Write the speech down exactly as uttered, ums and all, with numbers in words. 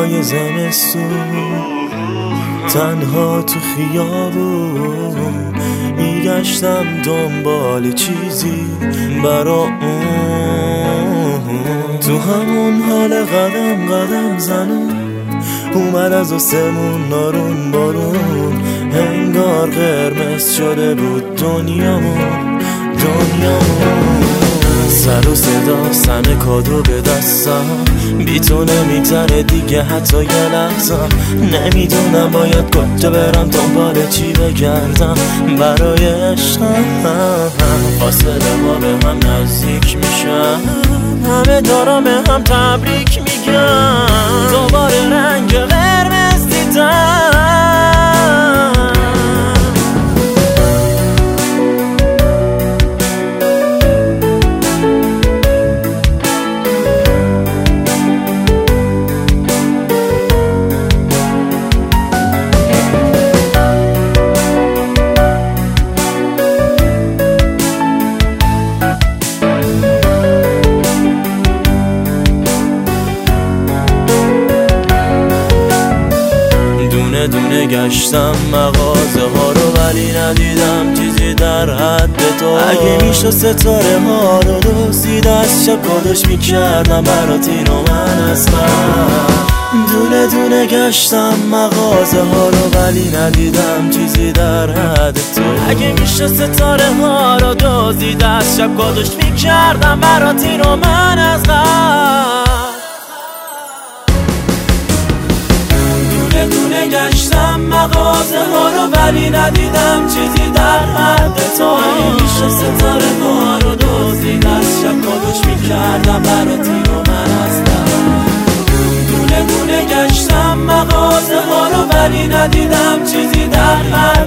روزای زمستون تنها تو خیابون میگشتم دنبال چیزی برا اون، تو همون حال قدم قدم زنون اومد از آسمون نارون بارون، انگار قرمز شده بود دنیامون دنیامون. سر و صدا سن کادو به دستم، بی تو نمیگذره دیگه حتی یه لحظم. نمیدونم باید کجا برم دنبال چی بگردم برای عشقم. فاصله ها به هم نزدیک میشن، همه دارم به هم تبریک میگن، دوباره رنگ قرمز دیدم. دونه گشتم مغازه ها رو ولی ندیدم چیزی در حد تو. اگه میشه ستاره ها رو دزدید از شب کادش میکردم برات اینو من از من. دونه دونه گشتم مغازه ها رو ولی ندیدم چیزی در حد تو. اگه میشه ستاره ها رو دزدید از شب کادش میکردم برات اینو من از من. دونه گشتم مغازه ها رو ولی ندیدم چیزی در حد تو. اگه میشه ستاره ها رو دزدید از شب کادش میکردم برات اینو من هستم. دونه دونه گشتم مغازه ها رو ولی ندیدم چیزی در حد